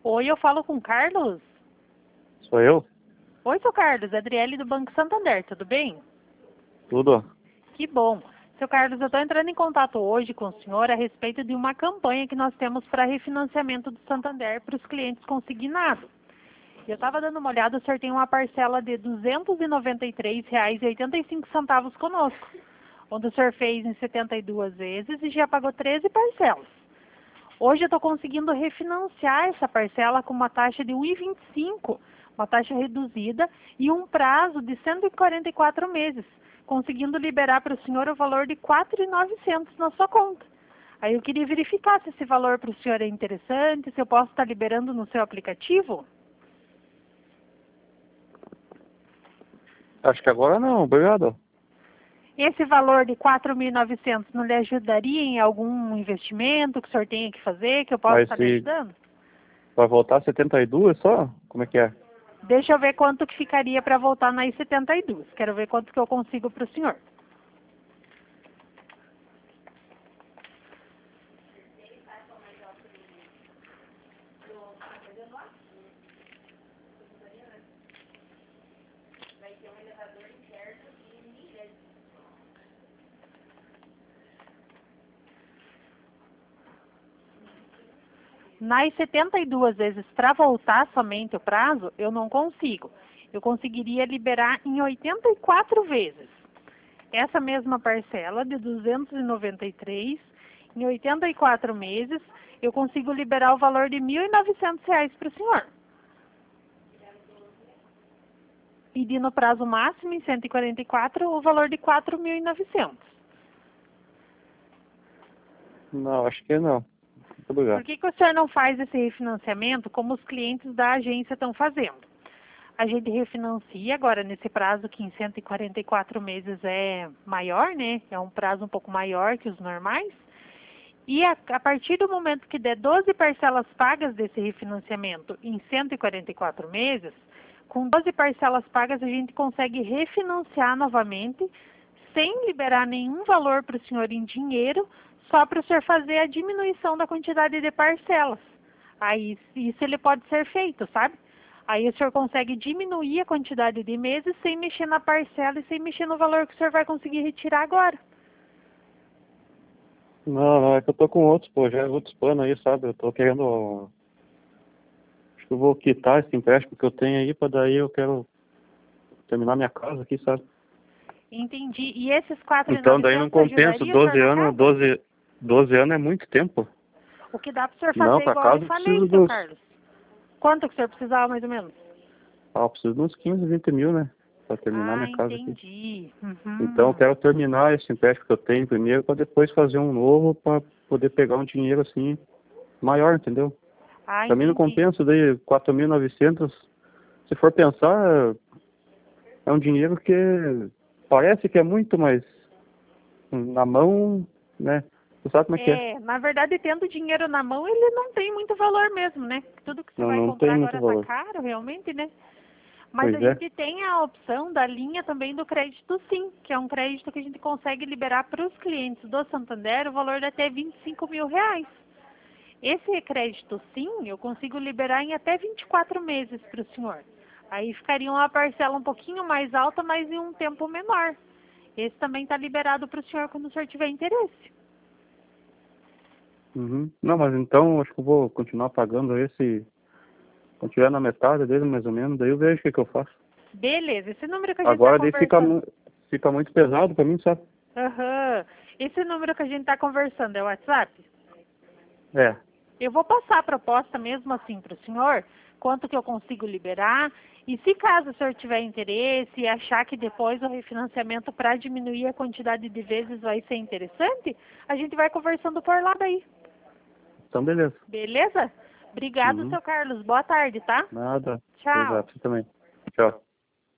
Oi, eu falo com o Carlos? Sou eu? Oi, seu Carlos, Adriele do Banco Santander, tudo bem? Tudo? Que bom. Seu Carlos, eu estou entrando em contato hoje com o senhor a respeito de uma campanha que nós temos para refinanciamento do Santander para os clientes consignados. Eu estava dando uma olhada, o senhor tem uma parcela de R$ 293,85 conosco, onde o senhor fez em 72 vezes e já pagou 13 parcelas. Hoje eu estou conseguindo refinanciar essa parcela com uma taxa de 1,25, uma taxa reduzida e um prazo de 144 meses, conseguindo liberar para o senhor o valor de R$ 4.900 na sua conta. Aí eu queria verificar se esse valor para o senhor é interessante, se eu posso estar liberando no seu aplicativo. Acho que agora não, obrigado. Esse valor de 4.900 não lhe ajudaria em algum investimento que o senhor tenha que fazer, que eu possa Mas estar lhe se ajudando? vai voltar 72 só? Como é que é? Deixa eu ver quanto que ficaria para voltar na I-72. Quero ver quanto que eu consigo para o senhor. Nas 72 vezes, para voltar somente o prazo, eu não consigo. Eu conseguiria liberar em 84 vezes. Essa mesma parcela de 293, em 84 meses, eu consigo liberar o valor de R$ 1.900 para o senhor. Pedindo no prazo máximo, em 144, o valor de 4.900. Não, acho que não. Muito obrigado. Por que o senhor não faz esse refinanciamento como os clientes da agência estão fazendo? A gente refinancia agora nesse prazo que em 144 meses é maior, né? É um prazo um pouco maior que os normais. E a partir do momento que der 12 parcelas pagas desse refinanciamento em 144 meses, com 12 parcelas pagas a gente consegue refinanciar novamente sem liberar nenhum valor para o senhor em dinheiro, só para o senhor fazer a diminuição da quantidade de parcelas. Aí isso ele pode ser feito, sabe? Aí o senhor consegue diminuir a quantidade de meses sem mexer na parcela e sem mexer no valor que o senhor vai conseguir retirar agora. Não, é que eu tô com outros projetos, outros planos aí, sabe? Eu tô querendo... Acho que eu vou quitar esse empréstimo que eu tenho aí, pra daí eu quero terminar minha casa aqui, sabe? Entendi. E esses Então daí não 4.900 compensa, ajudaria o senhor 12 na anos, casa? 12 anos é muito tempo. O que dá para o senhor Não, fazer pra igual eu casa lhe eu preciso falei, seu dos... Carlos? Quanto que o senhor precisava mais ou menos? Ah, eu preciso de uns 15, 20 mil, né? Pra terminar Ah, minha casa aqui. entendi. Então eu quero terminar esse empréstimo que eu tenho primeiro para depois fazer um novo para poder pegar um dinheiro assim maior, entendeu? Ah, Para mim não entendi. compensa daí 4.900. Se for pensar, é um dinheiro que parece que é muito, mas na mão, né? Você sabe como é que é? Na verdade, tendo dinheiro na mão, ele não tem muito valor mesmo, né? Tudo que você Não, vai não tem comprar muito agora tá valor. caro, realmente, né? Mas a Pois é. gente tem a opção da linha também do crédito Sim, que é um crédito que a gente consegue liberar para os clientes do Santander o valor de até R$ 25.000. Esse crédito Sim, eu consigo liberar em até 24 meses para o senhor. Aí ficaria uma parcela um pouquinho mais alta, mas em um tempo menor. Esse também está liberado para o senhor quando o senhor tiver interesse. Uhum. Não, mas então acho que eu vou continuar pagando esse. Quando tiver na metade dele, mais ou menos, daí eu vejo o que eu faço. Beleza, esse número que a gente está Agora daí conversando. fica muito pesado para mim, sabe? Aham. Esse número que a gente está conversando é o WhatsApp? É. Eu vou passar a proposta mesmo assim para o senhor, quanto que eu consigo liberar. E se caso o senhor tiver interesse e achar que depois o refinanciamento para diminuir a quantidade de vezes vai ser interessante, a gente vai conversando por lá daí. Então beleza. Beleza? Obrigado, Uhum. seu Carlos. Boa tarde, tá? Nada. Tchau. Exato, você também. Tchau.